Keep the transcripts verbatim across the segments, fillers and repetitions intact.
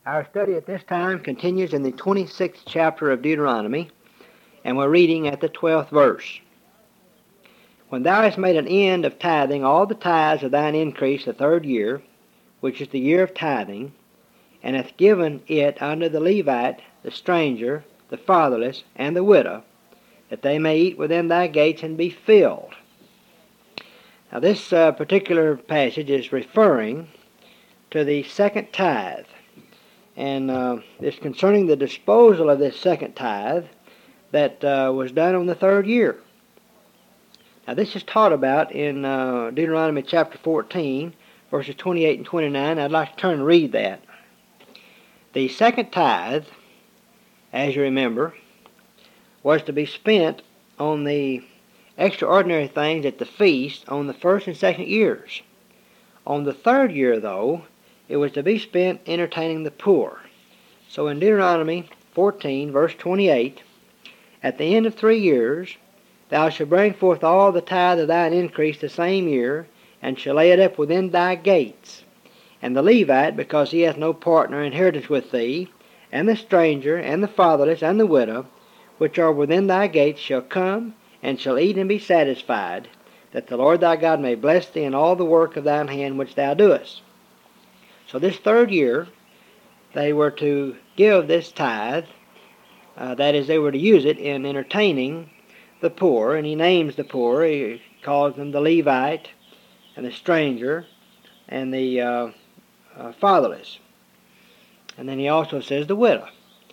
Our study at this time continues in the twenty-sixth chapter of Deuteronomy, and we're reading at the twelfth verse. When thou hast made an end of tithing all the tithes of thine increase the third year, which is the year of tithing, and hast given it unto the Levite, the stranger, the fatherless, and the widow, that they may eat within thy gates and be filled. Now this uh, particular passage is referring to the second tithe. And uh, it's concerning the disposal of this second tithe that uh, was done on the third year. Now this is taught about in uh, Deuteronomy chapter fourteen, verses twenty-eight and twenty-nine. I'd like to turn and read that. The second tithe, as you remember, was to be spent on the extraordinary things at the feast on the first and second years. On the third year, though, it was to be spent entertaining the poor. So in Deuteronomy fourteen, verse twenty-eight, at the end of three years, thou shalt bring forth all the tithe of thine increase the same year, and shall lay it up within thy gates. And the Levite, because he hath no partner inheritance with thee, and the stranger, and the fatherless, and the widow, which are within thy gates, shall come, and shall eat and be satisfied, that the Lord thy God may bless thee in all the work of thine hand which thou doest. So this third year, they were to give this tithe, uh, that is, they were to use it in entertaining the poor, and he names the poor. He calls them the Levite, and the stranger, and the uh, uh, fatherless. And then he also says the widow.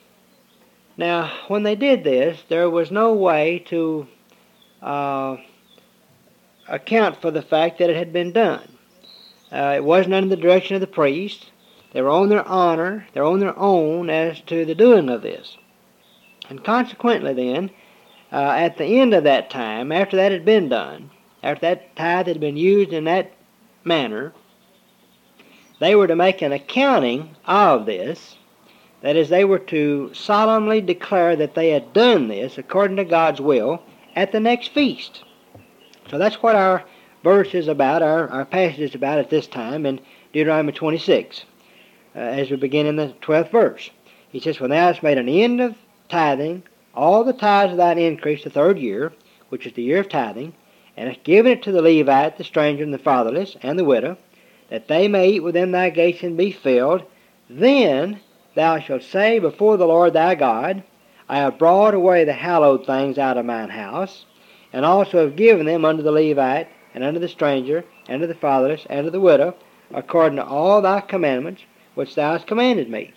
Now, when they did this, there was no way to uh, account for the fact that it had been done. Uh, it wasn't under the direction of the priest. They were on their honor, they were on their own as to the doing of this. And consequently then, uh, at the end of that time, after that had been done, after that tithe had been used in that manner, they were to make an accounting of this. That is, they were to solemnly declare that they had done this according to God's will at the next feast. So that's what our verse is about, our, our passage is about at this time in Deuteronomy twenty-six, uh, as we begin in the twelfth verse. He says, when thou hast made an end of tithing all the tithes of thine increase the third year, which is the year of tithing, and hast given it to the Levite, the stranger, and the fatherless, and the widow, that they may eat within thy gates and be filled, then thou shalt say before the Lord thy God, I have brought away the hallowed things out of mine house, and also have given them unto the Levite, and unto the stranger, and to the fatherless, and to the widow, according to all thy commandments which thou hast commanded me.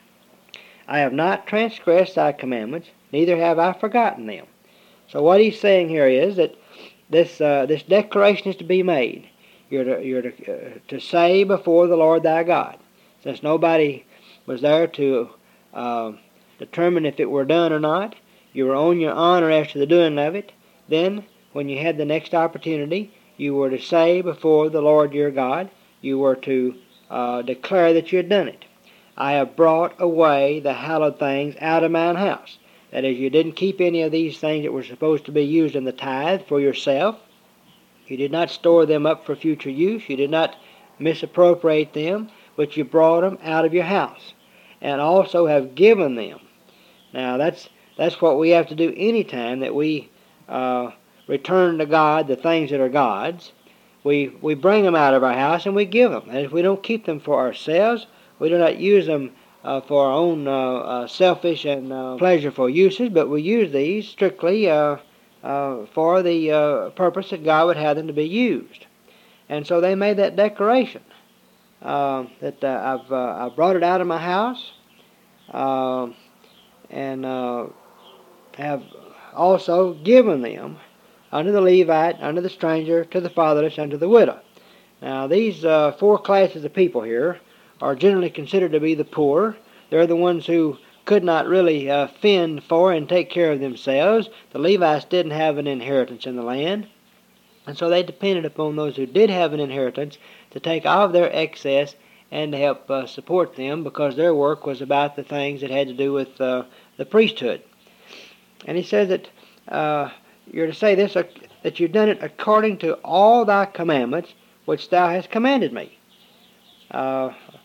I have not transgressed thy commandments, neither have I forgotten them. So what he's saying here is that this uh, this declaration is to be made. You're to, you're to, uh, to say before the Lord thy God. Since nobody was there to uh, determine if it were done or not, you were on your honor as to the doing of it. Then, when you had the next opportunity, you were to say before the Lord your God, you were to uh, declare that you had done it. I have brought away the hallowed things out of mine house. That is, you didn't keep any of these things that were supposed to be used in the tithe for yourself. You did not store them up for future use. You did not misappropriate them, but you brought them out of your house, and also have given them. Now, that's that's what we have to do any time that we uh, return to God the things that are God's. We we bring them out of our house and we give them. And if we don't keep them for ourselves, we do not use them uh, for our own uh, uh, selfish and uh, pleasureful uses, but we use these strictly uh, uh, for the uh, purpose that God would have them to be used. And so they made that declaration uh, that uh, I've uh, I've brought it out of my house, uh, and uh, have also given them unto the Levite, unto the stranger, to the fatherless, and to the widow. Now, these uh, four classes of people here are generally considered to be the poor. They're the ones who could not really uh, fend for and take care of themselves. The Levites didn't have an inheritance in the land, and so they depended upon those who did have an inheritance to take of their excess and to help uh, support them, because their work was about the things that had to do with uh, the priesthood. And he says that uh, you're to say this, uh, that you've done it according to all thy commandments which thou hast commanded me. Uh,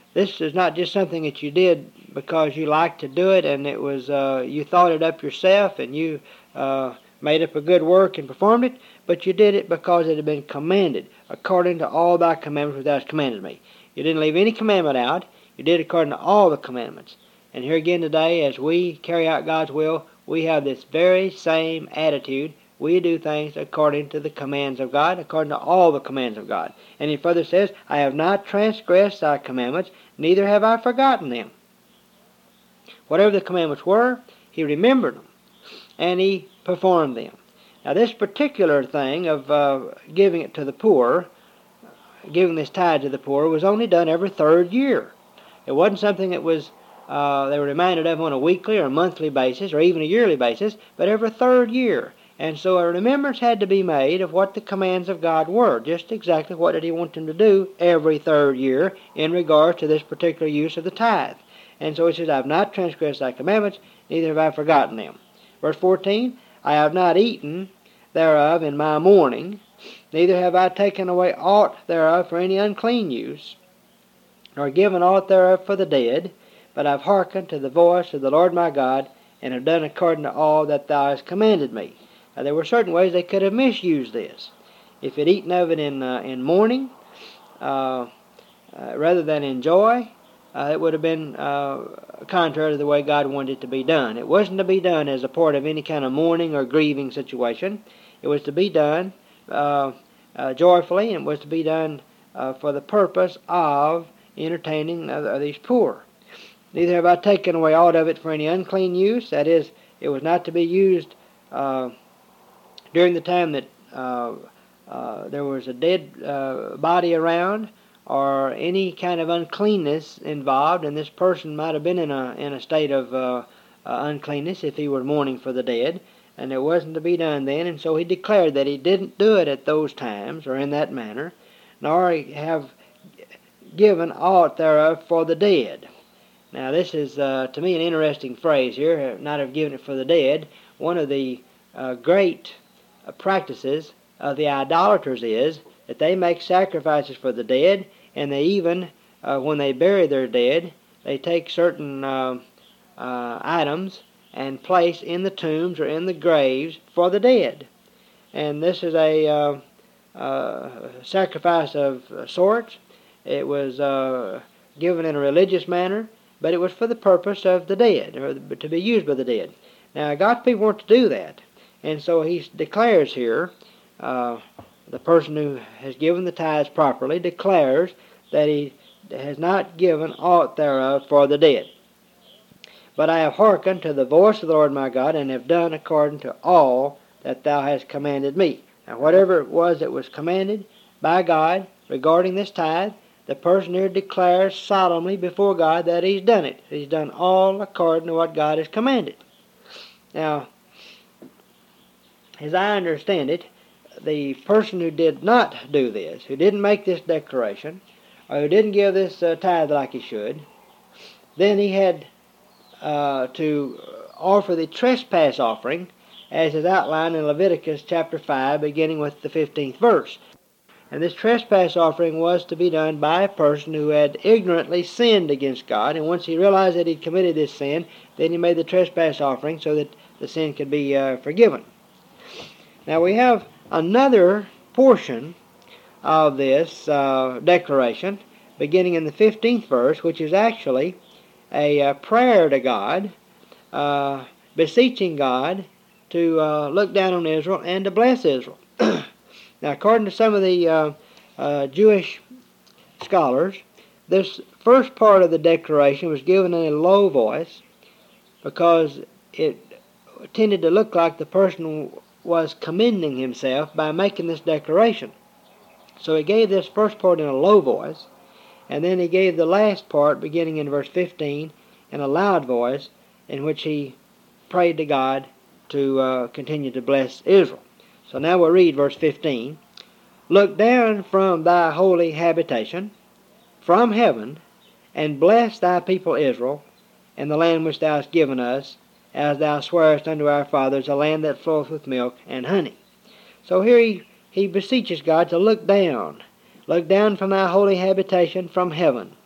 This is not just something that you did because you liked to do it and it was uh, you thought it up yourself and you uh, made up a good work and performed it, but you did it because it had been commanded, according to all thy commandments which thou hast commanded me. You didn't leave any commandment out. You did according to all the commandments. And here again today, as we carry out God's will, we have this very same attitude. We do things according to the commands of God, according to all the commands of God. And he further says, I have not transgressed thy commandments, neither have I forgotten them. Whatever the commandments were, he remembered them, and he performed them. Now this particular thing of uh, giving it to the poor, giving this tithe to the poor, was only done every third year. It wasn't something that was uh, they were reminded of on a weekly or a monthly basis or even a yearly basis, but every third year. And so a remembrance had to be made of what the commands of God were, just exactly what did he want them to do every third year in regard to this particular use of the tithe. And so he says, I have not transgressed thy commandments, neither have I forgotten them. Verse fourteen, I have not eaten thereof in my mourning, neither have I taken away aught thereof for any unclean use, nor given aught thereof for the dead, but I have hearkened to the voice of the Lord my God, and have done according to all that thou hast commanded me. Now, there were certain ways they could have misused this. If it eaten of it in uh, in mourning, uh, uh, rather than in joy, uh, it would have been uh, contrary to the way God wanted it to be done. It wasn't to be done as a part of any kind of mourning or grieving situation. It was to be done uh, uh, joyfully, and was to be done uh, for the purpose of entertaining uh, these poor. Neither have I taken away aught of it for any unclean use. That is, it was not to be used uh, during the time that uh, uh, there was a dead uh, body around, or any kind of uncleanness involved, and this person might have been in a in a state of uh, uh, uncleanness if he were mourning for the dead, and it wasn't to be done then. And so he declared that he didn't do it at those times or in that manner, nor have given aught thereof for the dead. Now this is uh, to me an interesting phrase here, not have given it for the dead. One of the uh, great uh, practices of the idolaters is that they make sacrifices for the dead, and they even, uh, when they bury their dead, they take certain uh, uh, items and place in the tombs or in the graves for the dead. And this is a uh, uh, sacrifice of sorts. It was uh, given in a religious manner, but it was for the purpose of the dead, or to be used by the dead. Now, God's people weren't to do that, and so he declares here, uh, the person who has given the tithes properly declares that he has not given aught thereof for the dead. But I have hearkened to the voice of the Lord my God, and have done according to all that thou hast commanded me. Now, whatever it was that was commanded by God regarding this tithe, the person here declares solemnly before God that he's done it. He's done all according to what God has commanded. Now, as I understand it, the person who did not do this, who didn't make this declaration, or who didn't give this uh, tithe like he should, then he had uh, to offer the trespass offering, as is outlined in Leviticus chapter five, beginning with the fifteenth verse. And this trespass offering was to be done by a person who had ignorantly sinned against God, and once he realized that he'd committed this sin, then he made the trespass offering so that the sin could be uh, forgiven. Now we have another portion of this uh, declaration, beginning in the fifteenth verse, which is actually a uh, prayer to God, uh, beseeching God to uh, look down on Israel and to bless Israel. Now, according to some of the uh, uh, Jewish scholars, this first part of the declaration was given in a low voice because it tended to look like the person was commending himself by making this declaration. So he gave this first part in a low voice, and then he gave the last part, beginning in verse fifteen, in a loud voice, in which he prayed to God to uh, continue to bless Israel. So now we'll read verse fifteen. Look down from thy holy habitation, from heaven, and bless thy people Israel, and the land which thou hast given us, as thou swearest unto our fathers, a land that floweth with milk and honey. So here he, he beseeches God to look down. Look down from thy holy habitation from heaven.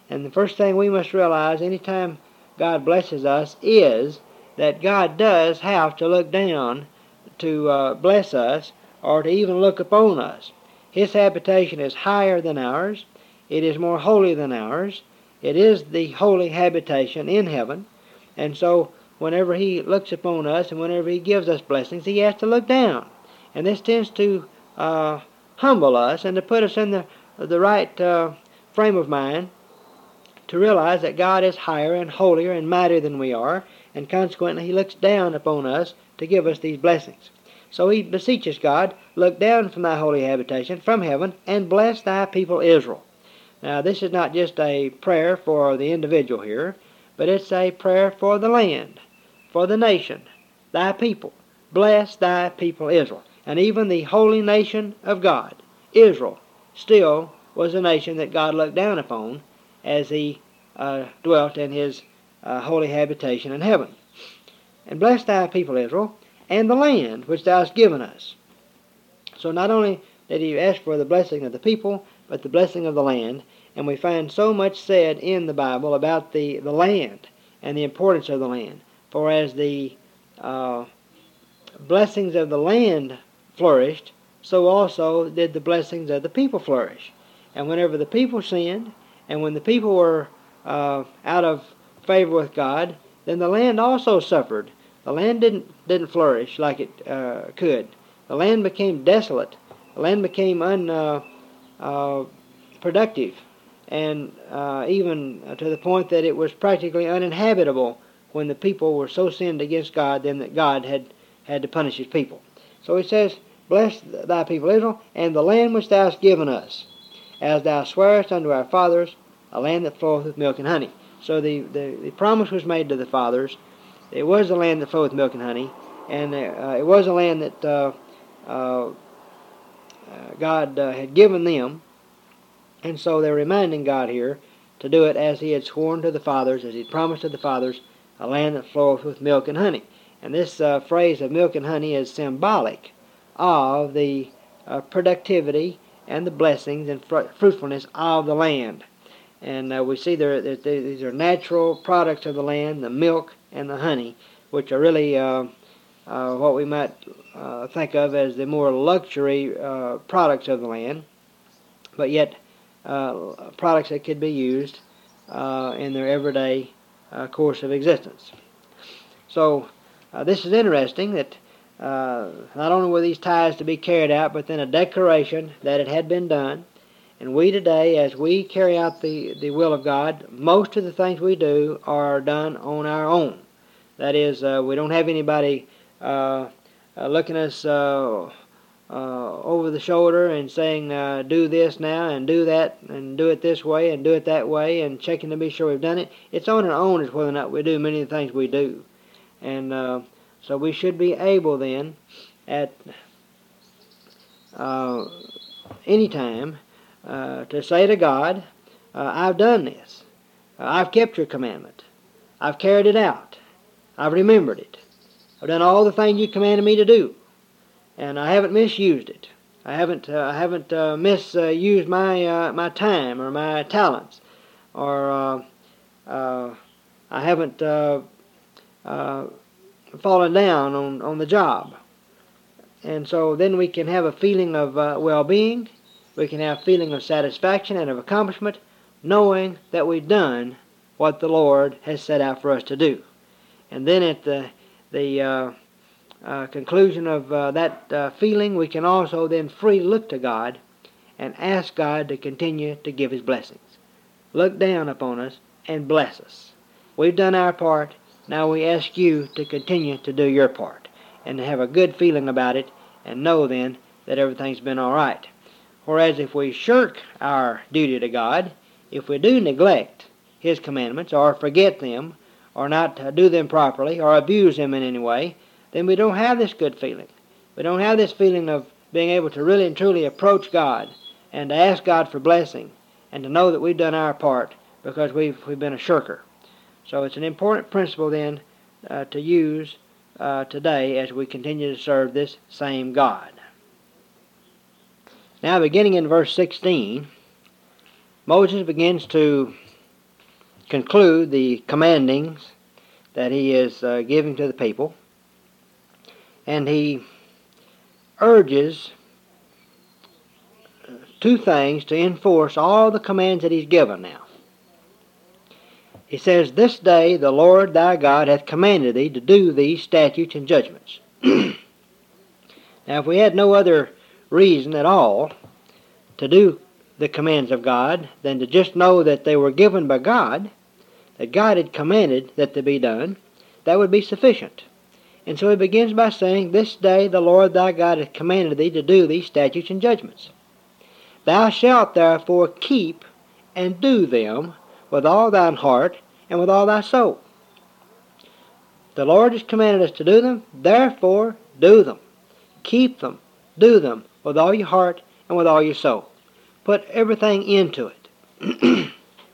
And the first thing we must realize anytime God blesses us is that God does have to look down to uh, bless us or to even look upon us. His habitation is higher than ours. It is more holy than ours. It is the holy habitation in heaven. And so whenever He looks upon us and whenever He gives us blessings, He has to look down. And this tends to uh, humble us and to put us in the, the right uh, frame of mind to realize that God is higher and holier and mightier than we are, and consequently He looks down upon us to give us these blessings. So He beseeches God, look down from thy holy habitation, from heaven, and bless thy people Israel. Now this is not just a prayer for the individual here, but it's a prayer for the land, for the nation, thy people. Bless thy people Israel. And even the holy nation of God, Israel, still was a nation that God looked down upon as He uh, dwelt in His uh, holy habitation in heaven. And bless thy people Israel, and the land which thou hast given us. So not only did He ask for the blessing of the people, but the blessing of the land. And we find so much said in the Bible about the, the land and the importance of the land. For as the uh, blessings of the land flourished, so also did the blessings of the people flourish. And whenever the people sinned, and when the people were uh, out of favor with God, then the land also suffered. The land didn't didn't flourish like it uh, could. The land became desolate. The land became unproductive, uh, uh, and uh, even to the point that it was practically uninhabitable when the people were so sinned against God, then that God had, had to punish His people. So He says, bless thy people Israel, and the land which thou hast given us, as thou swearest unto our fathers, a land that floweth with milk and honey. So the, the, the promise was made to the fathers. It was a land that flowed with milk and honey, and uh, it was a land that uh, uh, God uh, had given them, and so they're reminding God here to do it as He had sworn to the fathers, as He had promised to the fathers, a land that floweth with milk and honey. And this uh, phrase of milk and honey is symbolic of the uh, productivity and the blessings and fr- fruitfulness of the land. And uh, we see there that these are natural products of the land, the milk and the honey, which are really uh, uh, what we might uh, think of as the more luxury uh, products of the land, but yet uh, products that could be used uh, in their everyday uh, course of existence. So uh, this is interesting that uh, not only were these tithes to be carried out, but then a declaration that it had been done. And we today, as we carry out the, the will of God, most of the things we do are done on our own. That is, uh, we don't have anybody uh, uh, looking us uh, uh, over the shoulder and saying, uh, do this now and do that and do it this way and do it that way and checking to be sure we've done it. It's on our own as whether or not we do many of the things we do. And uh, so we should be able then at uh, any time uh, to say to God, uh, I've done this. Uh, I've kept your commandment. I've carried it out. I've remembered it. I've done all the things you commanded me to do. And I haven't misused it. I haven't uh, I haven't uh, misused my uh, my time or my talents, or uh, uh, I haven't uh, uh, fallen down on, on the job. And so then we can have a feeling of uh, well-being. We can have a feeling of satisfaction and of accomplishment, knowing that we've done what the Lord has set out for us to do. And then at the the uh, uh, conclusion of uh, that uh, feeling, we can also then freely look to God and ask God to continue to give His blessings. Look down upon us and bless us. We've done our part. Now we ask you to continue to do your part and to have a good feeling about it and know then that everything's been all right. Whereas if we shirk our duty to God, if we do neglect His commandments or forget them or not do them properly or abuse them in any way, then we don't have this good feeling. We don't have this feeling of being able to really and truly approach God and to ask God for blessing and to know that we've done our part because we've, we've been a shirker. So it's an important principle then uh, to use uh, today as we continue to serve this same God. Now beginning in verse sixteen, Moses begins to conclude the commandings that he is uh, giving to the people, and he urges two things to enforce all the commands that he's given now. He says, "This day the Lord thy God hath commanded thee to do these statutes and judgments." Now, if we had no other reason at all to do the commands of God than to just know that they were given by God, that God had commanded that they be done, that would be sufficient. And so he begins by saying, "This day the Lord thy God hath commanded thee to do these statutes and judgments. Thou shalt therefore keep and do them with all thine heart and with all thy soul." The Lord has commanded us to do them, therefore do them. Keep them, do them with all your heart and with all your soul. Put everything into it.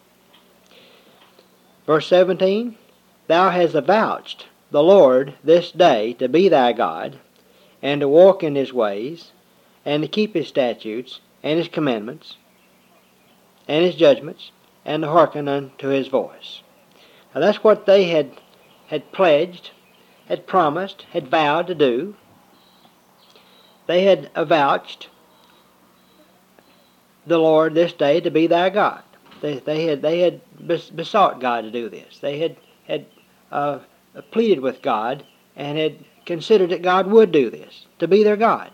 Verse seventeen, "Thou hast avouched the Lord this day to be thy God, and to walk in his ways, and to keep his statutes, and his commandments, and his judgments, and to hearken unto his voice." Now that's what they had, had pledged, had promised, had vowed to do. They had avouched the Lord this day to be thy God. They, they had they had besought God to do this. They had had uh, pleaded with God and had considered that God would do this, to be their God.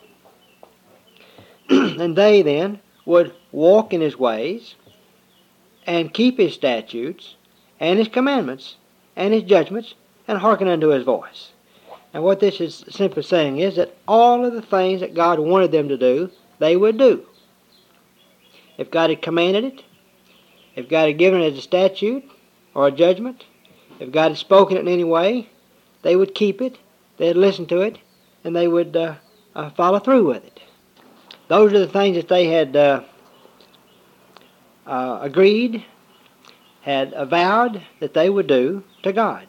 And they then would walk in his ways and keep his statutes and his commandments and his judgments and hearken unto his voice. And what this is simply saying is that all of the things that God wanted them to do, they would do. If God had commanded it, if God had given it as a statute or a judgment, if God had spoken it in any way, they would keep it, they'd listen to it, and they would uh, uh, follow through with it. Those are the things that they had uh, uh, agreed, had avowed that they would do to God.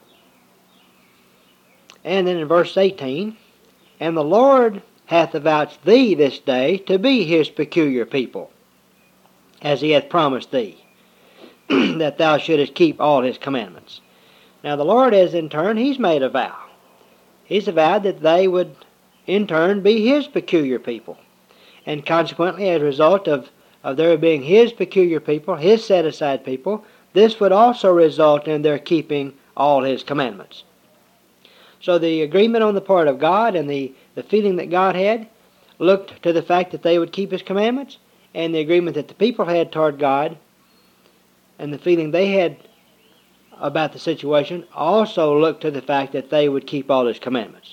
And then in verse eighteen, "And the Lord hath avouched thee this day to be his peculiar people, as he hath promised thee, that thou shouldest keep all his commandments." Now the Lord has in turn, he's made a vow. He's avowed that they would in turn be his peculiar people. And consequently, as a result of, of their being his peculiar people, his set-aside people, this would also result in their keeping all his commandments. So the agreement on the part of God and the, the feeling that God had looked to the fact that they would keep his commandments, and the agreement that the people had toward God and the feeling they had about the situation also looked to the fact that they would keep all his commandments.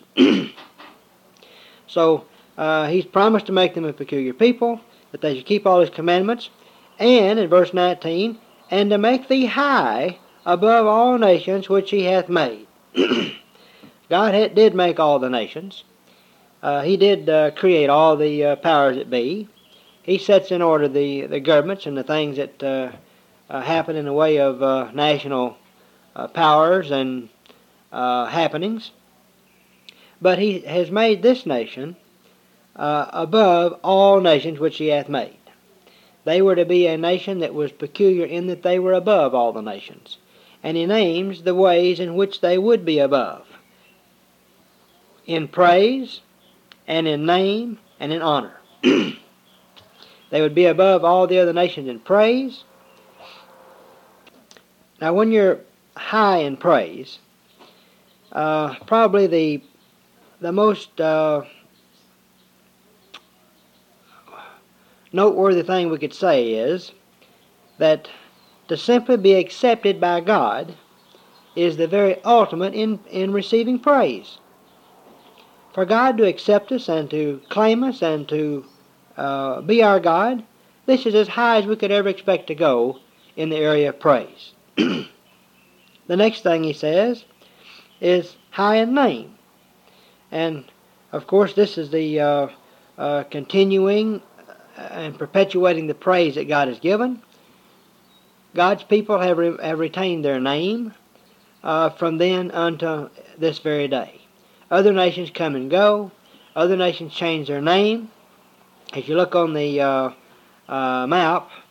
So uh, he's promised to make them a peculiar people, that they should keep all his commandments, and in verse nineteen, "and to make thee high above all nations which he hath made." God had, did make all the nations. Uh, he did uh, create all the uh, powers that be. He sets in order the, the governments and the things that uh, uh, happen in the way of uh, national uh, powers and uh, happenings. But he has made this nation uh, above all nations which he hath made. They were to be a nation that was peculiar in that they were above all the nations. And he names the ways in which they would be above, in praise and in name and in honor. They would be above all the other nations in praise. Now, when you're high in praise, uh, probably the the most uh, noteworthy thing we could say is that to simply be accepted by God is the very ultimate in, in receiving praise. For God to accept us and to claim us and to uh, be our God, this is as high as we could ever expect to go in the area of praise. The next thing he says is high in name. And, of course, this is the uh, uh, continuing and perpetuating the praise that God has given. God's people have, re- have retained their name uh, from then unto this very day. Other nations come and go. Other nations change their name. If you look on the uh, uh, map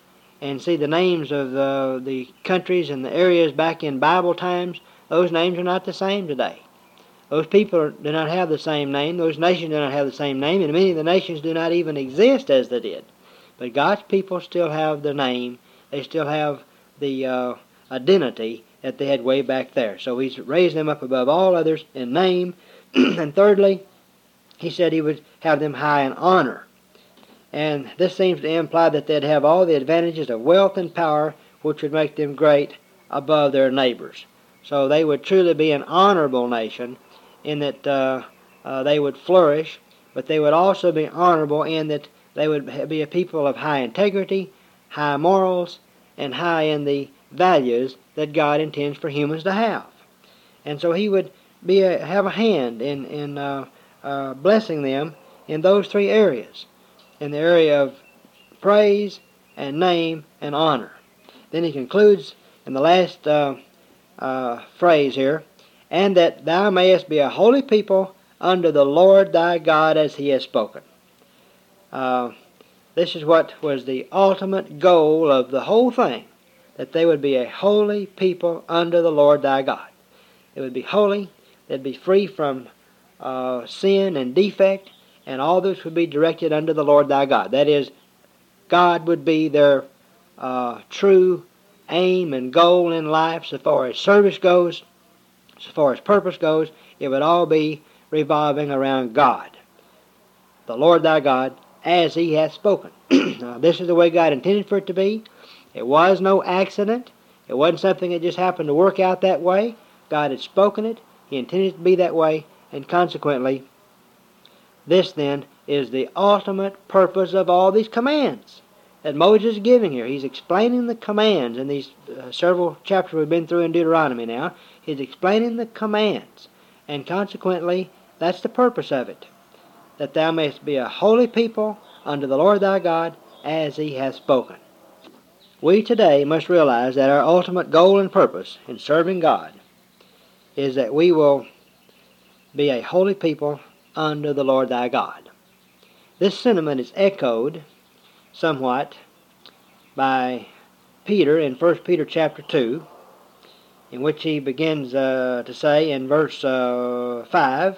and see the names of the, the countries and the areas back in Bible times, those names are not the same today. Those people do not have the same name. Those nations do not have the same name, and many of the nations do not even exist as they did. But God's people still have the name. They still have the uh, identity that they had way back there. So He's raised them up above all others in name. And thirdly, He said He would have them high in honor. And this seems to imply that they'd have all the advantages of wealth and power, which would make them great above their neighbors. So they would truly be an honorable nation, in that uh, uh, they would flourish, but they would also be honorable in that they would be a people of high integrity, high morals, and high in the values that God intends for humans to have. And so He would be a, have a hand in, in uh, uh, blessing them in those three areas, in the area of praise and name and honor. Then He concludes in the last uh, uh, phrase here, and that thou mayest be a holy people unto the Lord thy God as He has spoken. Uh, this is what was the ultimate goal of the whole thing, that they would be a holy people unto the Lord thy God. They would be holy, they'd be free from uh, sin and defect, and all this would be directed unto the Lord thy God. That is, God would be their uh, true aim and goal in life so far as service goes. As far as purpose goes, it would all be revolving around God, the Lord thy God, as He hath spoken. Now, this is the way God intended for it to be. It was no accident. It wasn't something that just happened to work out that way. God had spoken it. He intended it to be that way, and consequently, this then is the ultimate purpose of all these commands that Moses is giving here. He's explaining the commands in these uh, several chapters we've been through in Deuteronomy now. He's explaining the commands, and consequently, that's the purpose of it, that thou mayest be a holy people unto the Lord thy God as He hath spoken. We today must realize that our ultimate goal and purpose in serving God is that we will be a holy people unto the Lord thy God. This sentiment is echoed somewhat by Peter in First Peter chapter two, in which he begins uh, to say in verse uh, five,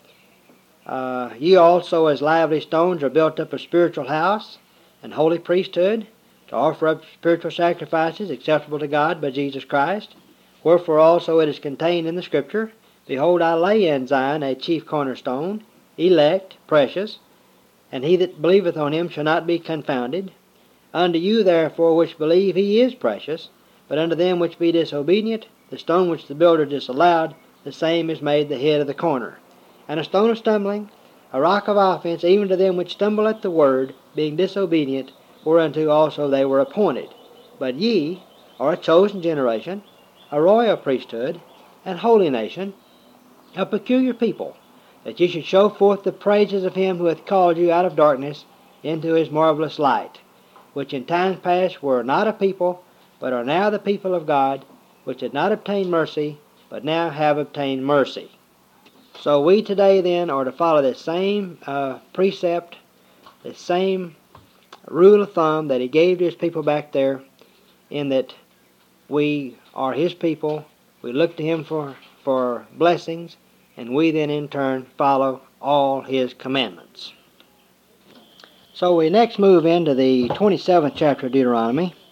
uh, Ye also as lively stones are built up a spiritual house and holy priesthood, to offer up spiritual sacrifices acceptable to God by Jesus Christ. Wherefore also it is contained in the Scripture, Behold, I lay in Zion a chief cornerstone, elect, precious, and he that believeth on Him shall not be confounded. Unto you therefore which believe He is precious, but unto them which be disobedient, the stone which the builder disallowed, the same is made the head of the corner. And a stone of stumbling, a rock of offense, even to them which stumble at the word, being disobedient, whereunto also they were appointed. But ye are a chosen generation, a royal priesthood, and holy nation, a peculiar people, that ye should show forth the praises of Him who hath called you out of darkness into His marvelous light, which in times past were not a people, but are now the people of God, which had not obtained mercy, but now have obtained mercy. So we today then are to follow this same uh, precept, the same rule of thumb that He gave to His people back there, in that we are His people, we look to Him for, for blessings, and we then in turn follow all His commandments. So we next move into the twenty-seventh chapter of Deuteronomy,